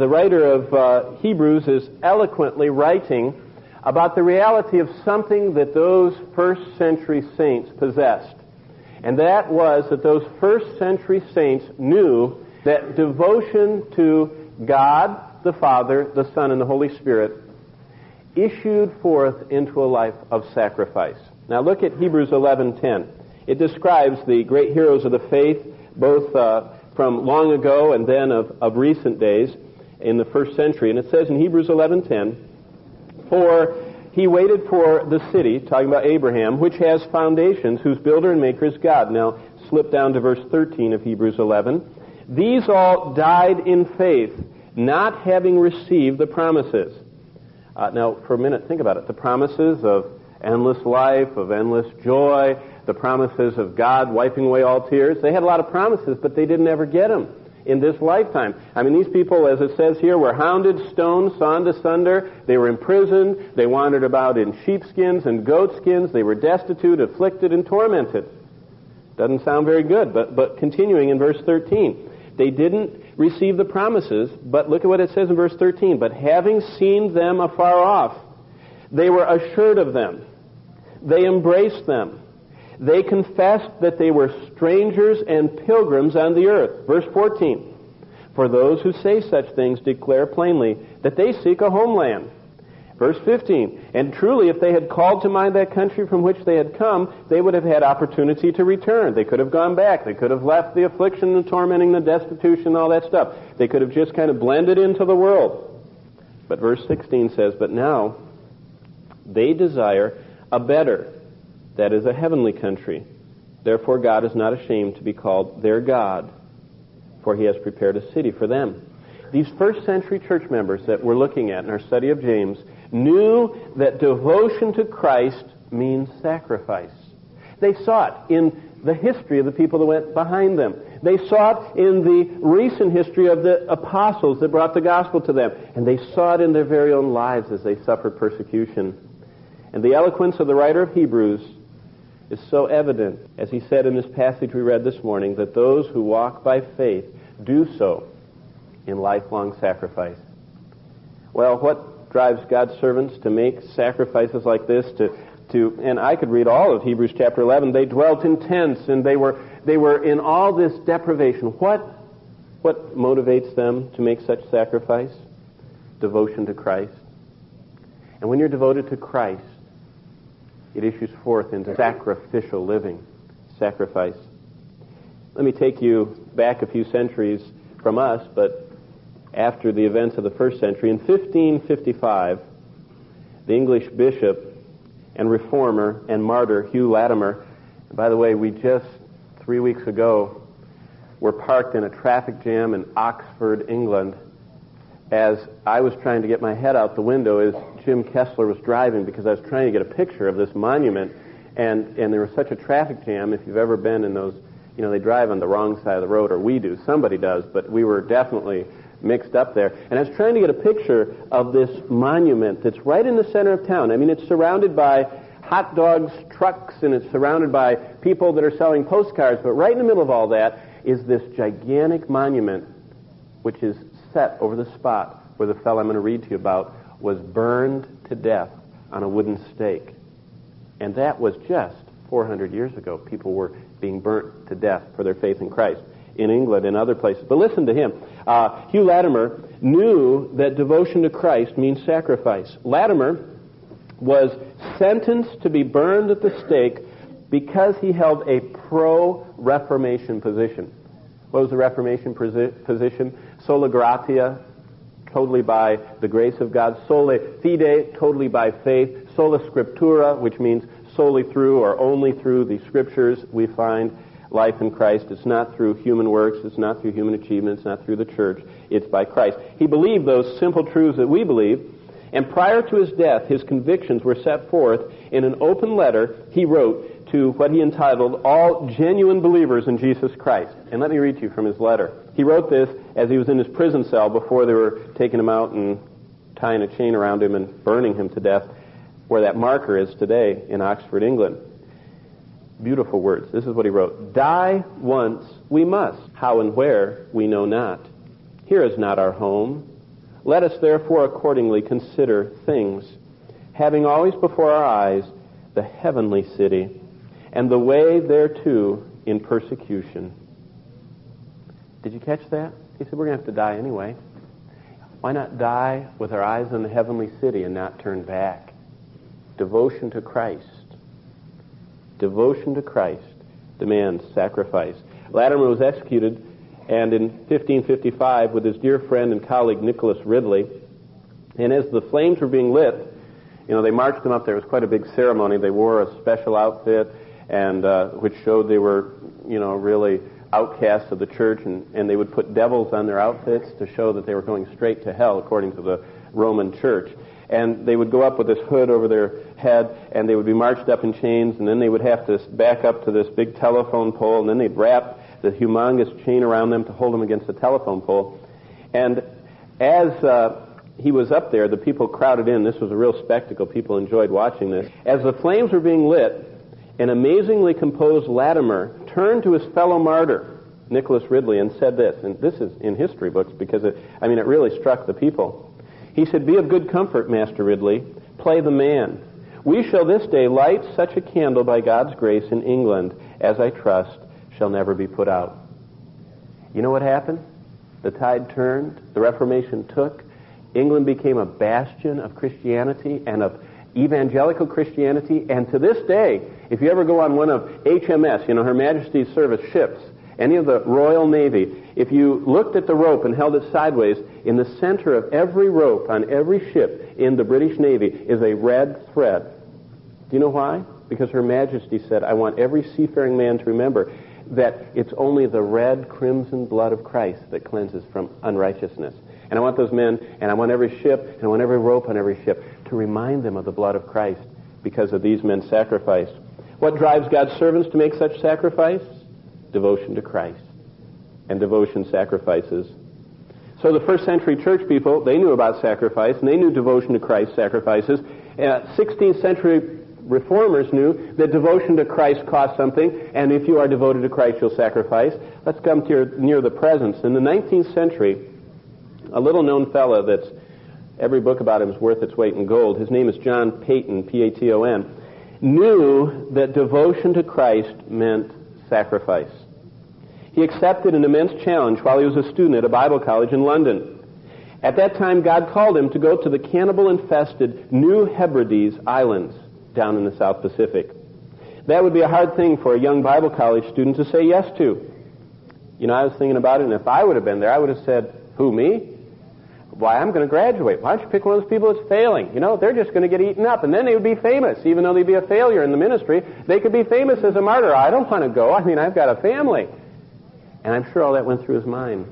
the writer of Hebrews is eloquently writing about the reality of something that those first century saints possessed. And that was that those first century saints knew that devotion to God, the Father, the Son, and the Holy Spirit issued forth into a life of sacrifice. Now look at Hebrews 11:10. It describes the great heroes of the faith, both from long ago and then of recent days in the first century. And it says in Hebrews 11:10, "For he waited for the city," talking about Abraham, "which has foundations, whose builder and maker is God." Now slip down to verse 13 of Hebrews 11. "These all died in faith, not having received the promises." Now, for a minute, think about it. The promises of endless life, of endless joy, the promises of God wiping away all tears. They had a lot of promises, but they didn't ever get them in this lifetime. I mean, these people, as it says here, were hounded, stoned, sawn asunder. They were imprisoned. They wandered about in sheepskins and goatskins. They were destitute, afflicted, and tormented. Doesn't sound very good, but continuing in verse 13. They didn't receive the promises, but look at what it says in verse 13. "But having seen them afar off, they were assured of them. They embraced them. They confessed that they were strangers and pilgrims on the earth." Verse 14. "For those who say such things declare plainly that they seek a homeland." Verse 15. "And truly, if they had called to mind that country from which they had come, they would have had opportunity to return." They could have gone back. They could have left the affliction, the tormenting, the destitution, all that stuff. They could have just kind of blended into the world. But verse 16 says, "But now they desire a better, that is a heavenly country. Therefore God is not ashamed to be called their God, for he has prepared a city for them." These first century church members that we're looking at in our study of James knew that devotion to Christ means sacrifice. They saw it in the history of the people that went behind them. They saw it in the recent history of the apostles that brought the gospel to them. And they saw it in their very own lives as they suffered persecution. And the eloquence of the writer of Hebrews is so evident, as he said in this passage we read this morning, that those who walk by faith do so in lifelong sacrifice. Well, what drives God's servants to make sacrifices like this? And I could read all of Hebrews chapter 11. They dwelt in tents, and they were in all this deprivation. What motivates them to make such sacrifice? Devotion to Christ. And when you're devoted to Christ, it issues forth into sacrificial living, sacrifice. Let me take you back a few centuries from us, but after the events of the first century. In 1555, the English bishop and reformer and martyr Hugh Latimer, and by the way, we just 3 weeks ago were parked in a traffic jam in Oxford, England, as I was trying to get my head out the window as Jim Kessler was driving, because I was trying to get a picture of this monument, and there was such a traffic jam. If you've ever been in those, they drive on the wrong side of the road, or we do, somebody does, but we were definitely mixed up there. And I was trying to get a picture of this monument that's right in the center of town. I mean, it's surrounded by hot dogs, trucks, and it's surrounded by people that are selling postcards, but right in the middle of all that is this gigantic monument, which is set over the spot where the fellow I'm going to read to you about was burned to death on a wooden stake. And that was just 400 years ago. People were being burnt to death for their faith in Christ in England and other places. But listen to him. Hugh Latimer knew that devotion to Christ means sacrifice. Latimer was sentenced to be burned at the stake because he held a pro-Reformation position. What was the Reformation position? Sola gratia, totally by the grace of God. Sole fide, totally by faith. Sola scriptura, which means solely through or only through the scriptures we find life in Christ. It's not through human works. It's not through human achievements. It's not through the church. It's by Christ. He believed those simple truths that we believe, and prior to his death, his convictions were set forth in an open letter he wrote to what he entitled All Genuine Believers in Jesus Christ. And let me read to you from his letter. He wrote this as he was in his prison cell before they were taking him out and tying a chain around him and burning him to death, where that marker is today in Oxford, England. Beautiful words. This is what he wrote. Die once we must. How and where we know not. Here is not our home. Let us therefore accordingly consider things, having always before our eyes the heavenly city, and the way thereto in persecution. Did you catch that? He said, we're going to have to die anyway. Why not die with our eyes on the heavenly city and not turn back? Devotion to Christ. Devotion to Christ demands sacrifice. Latimer was executed, and in 1555, with his dear friend and colleague Nicholas Ridley, and as the flames were being lit, they marched them up there. It was quite a big ceremony. They wore a special outfit, and which showed they were, really outcasts of the church, and they would put devils on their outfits to show that they were going straight to hell, according to the Roman church. And they would go up with this hood over their head, and they would be marched up in chains, and then they would have to back up to this big telephone pole, and then they'd wrap the humongous chain around them to hold them against the telephone pole. And as he was up there, the people crowded in. This was a real spectacle. People enjoyed watching this. As the flames were being lit, an amazingly composed Latimer turned to his fellow martyr, Nicholas Ridley, and said this, and this is in history books because it really struck the people. He said, "Be of good comfort, Master Ridley. Play the man. We shall this day light such a candle by God's grace in England as I trust shall never be put out." You know what happened? The tide turned. The Reformation took. England became a bastion of Christianity and of evangelical Christianity. And to this day, if you ever go on one of HMS, Her Majesty's Service ships, any of the Royal Navy, if you looked at the rope and held it sideways, in the center of every rope on every ship in the British Navy is a red thread. Do you know why? Because Her Majesty said, I want every seafaring man to remember that it's only the red crimson blood of Christ that cleanses from unrighteousness. And I want those men, and I want every ship, and I want every rope on every ship to remind them of the blood of Christ because of these men's sacrifice. What drives God's servants to make such sacrifice? Devotion to Christ. And devotion sacrifices. So the first century church people, they knew about sacrifice, and they knew devotion to Christ sacrifices. 16th century reformers knew that devotion to Christ cost something, and if you are devoted to Christ, you'll sacrifice. Let's come to near the present. In the 19th century, a little-known fellow that's every book about him is worth its weight in gold. His name is John Paton, P-A-T-O-N, knew that devotion to Christ meant sacrifice. He accepted an immense challenge while he was a student at a Bible college in London. At that time, God called him to go to the cannibal-infested New Hebrides Islands down in the South Pacific. That would be a hard thing for a young Bible college student to say yes to. I was thinking about it, and if I would have been there, I would have said, who, me? Why, I'm going to graduate. Why don't you pick one of those people that's failing? They're just going to get eaten up, and then they would be famous. Even though they'd be a failure in the ministry, they could be famous as a martyr. I don't want to go. I've got a family. And I'm sure all that went through his mind.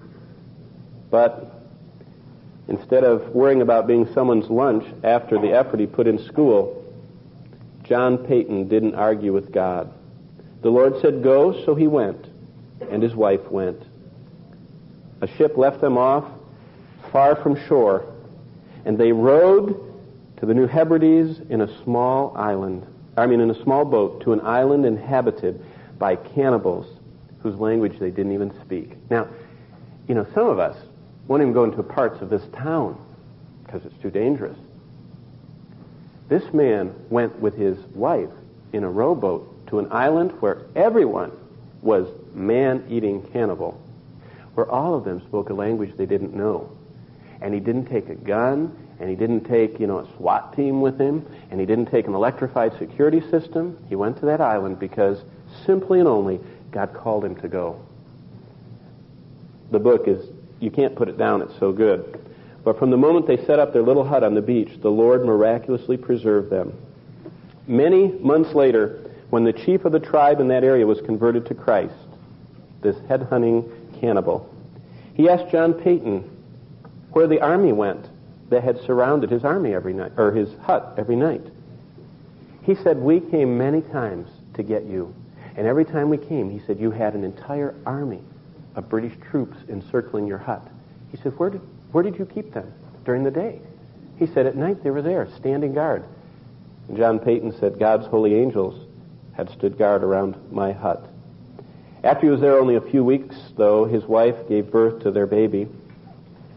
But instead of worrying about being someone's lunch after the effort he put in school, John Paton didn't argue with God. The Lord said, go, so he went, and his wife went. A ship left them off far from shore, and they rowed to the New Hebrides in a small boat to an island inhabited by cannibals whose language they didn't even speak. Now, some of us won't even go into parts of this town because it's too dangerous. This man went with his wife in a rowboat to an island where everyone was man-eating cannibal, where all of them spoke a language they didn't know. And he didn't take a gun, and he didn't take, a SWAT team with him, and he didn't take an electrified security system. He went to that island because simply and only God called him to go. The book is, you can't put it down, it's so good. But from the moment they set up their little hut on the beach, the Lord miraculously preserved them. Many months later, when the chief of the tribe in that area was converted to Christ, this head-hunting cannibal, he asked John Paton where the army went that had surrounded his army every night, or his hut every night. He said, we came many times to get you. And every time we came, he said, you had an entire army of British troops encircling your hut. He said, where did you keep them during the day? He said, at night they were there, standing guard. And John Paton said, God's holy angels had stood guard around my hut. After he was there only a few weeks, though, his wife gave birth to their baby.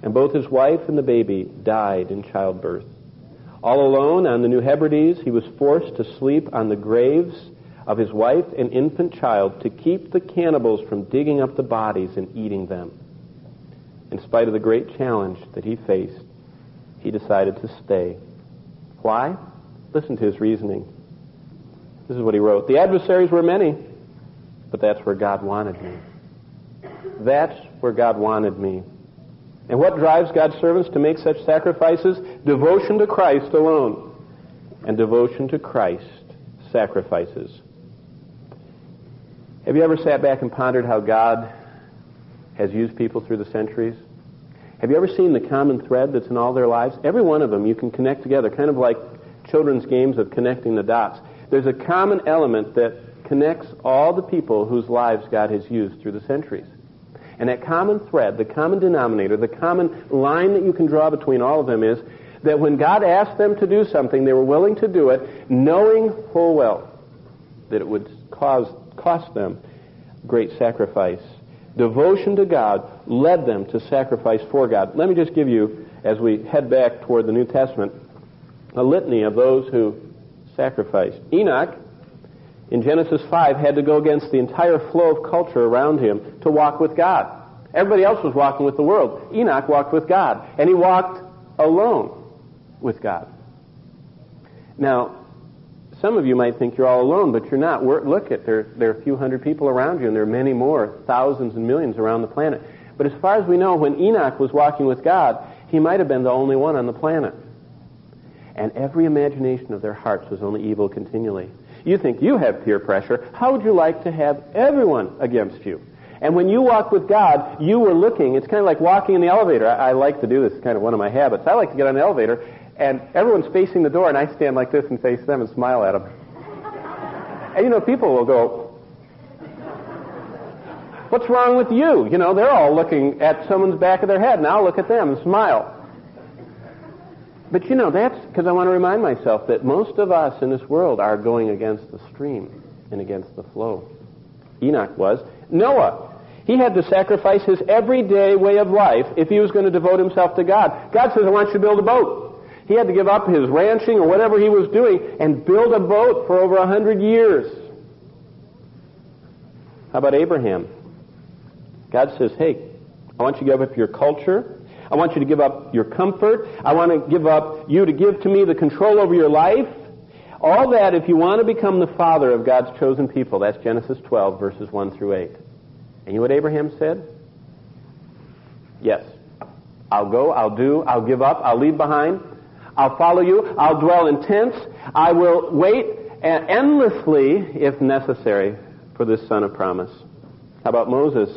and both his wife and the baby died in childbirth. All alone on the New Hebrides, he was forced to sleep on the graves of his wife and infant child to keep the cannibals from digging up the bodies and eating them. In spite of the great challenge that he faced, he decided to stay. Why? Listen to his reasoning. This is what he wrote. The adversaries were many, but that's where God wanted me. That's where God wanted me. And what drives God's servants to make such sacrifices? Devotion to Christ alone. And devotion to Christ sacrifices. Have you ever sat back and pondered how God has used people through the centuries? Have you ever seen the common thread that's in all their lives? Every one of them you can connect together, kind of like children's games of connecting the dots. There's a common element that connects all the people whose lives God has used through the centuries. And that common thread, the common denominator, the common line that you can draw between all of them is that when God asked them to do something, they were willing to do it, knowing full well that it would cost them great sacrifice. Devotion to God led them to sacrifice for God. Let me just give you, as we head back toward the New Testament, a litany of those who sacrificed. Enoch, in Genesis 5, had to go against the entire flow of culture around him to walk with God. Everybody else was walking with the world. Enoch walked with God, and he walked alone with God. Now, some of you might think you're all alone, but you're not. Look at there are a few hundred people around you, and there are many more, thousands and millions around the planet. But as far as we know, when Enoch was walking with God, he might have been the only one on the planet. And every imagination of their hearts was only evil continually. You think you have peer pressure. How would you like to have everyone against you? And when you walk with God, you were looking. It's kind of like walking in the elevator. I like to do this. It's kind of one of my habits. I like to get on the elevator, and everyone's facing the door, and I stand like this and face them and smile at them. And, people will go, what's wrong with you? They're all looking at someone's back of their head, and I'll look at them and smile. But that's because I want to remind myself that most of us in this world are going against the stream and against the flow. Enoch was. Noah, he had to sacrifice his everyday way of life if he was going to devote himself to God. God says, I want you to build a boat. He had to give up his ranching or whatever he was doing and build a boat for over 100 years. How about Abraham? God says, hey, I want you to give up your culture. I want you to give up your comfort. I want to give up you to give to me the control over your life. All that if you want to become the father of God's chosen people. That's Genesis 12, verses 1 through 8. And you know what Abraham said? Yes. I'll go, I'll do, I'll give up, I'll leave behind. I'll follow you, I'll dwell in tents. I will wait endlessly, if necessary, for this son of promise. How about Moses?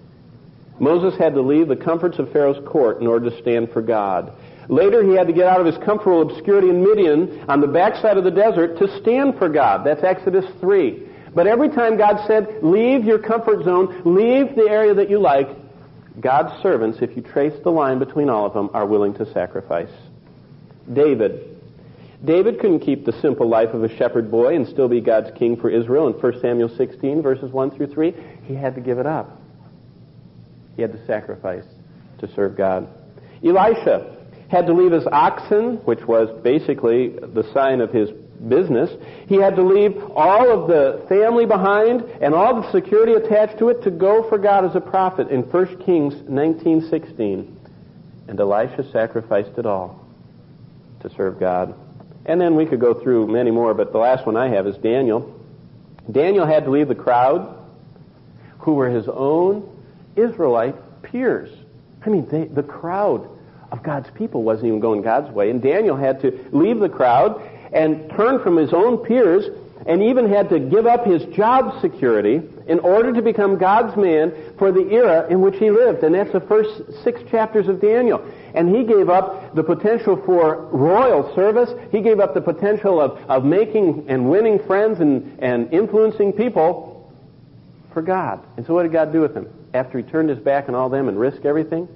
Moses had to leave the comforts of Pharaoh's court in order to stand for God. Later, he had to get out of his comfortable obscurity in Midian on the backside of the desert to stand for God. That's Exodus 3. But every time God said, leave your comfort zone, leave the area that you like, God's servants, if you trace the line between all of them, are willing to sacrifice. David. David couldn't keep the simple life of a shepherd boy and still be God's king for Israel in 1 Samuel 16, verses 1 through 3. He had to give it up. He had to sacrifice to serve God. Elisha had to leave his oxen, which was basically the sign of his business. He had to leave all of the family behind and all the security attached to it to go for God as a prophet in 1 Kings 19:16. And Elisha sacrificed it all to serve God. And then we could go through many more, but the last one I have is Daniel. Daniel had to leave the crowd who were his own Israelite peers. The crowd of God's people wasn't even going God's way, and Daniel had to leave the crowd and turn from his own peers and even had to give up his job security in order to become God's man for the era in which he lived. And that's the first 6 chapters of Daniel. And he gave up the potential for royal service. He gave up the potential of making and winning friends and influencing people for God. And so what did God do with him? After he turned his back on all them and risked everything,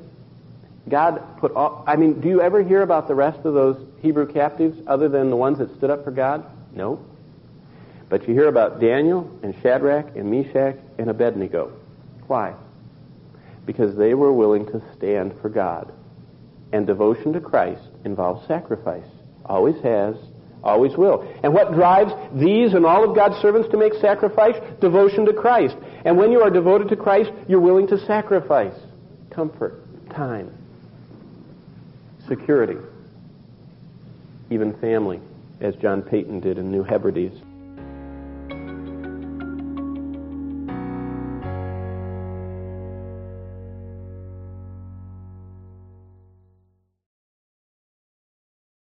God put all... do you ever hear about the rest of those Hebrew captives other than the ones that stood up for God? No. But you hear about Daniel and Shadrach and Meshach and Abednego. Why? Because they were willing to stand for God. And devotion to Christ involves sacrifice. Always has, always will. And what drives these and all of God's servants to make sacrifice? Devotion to Christ. And when you are devoted to Christ, you're willing to sacrifice comfort, time, security, even family, as John Peyton did in New Hebrides.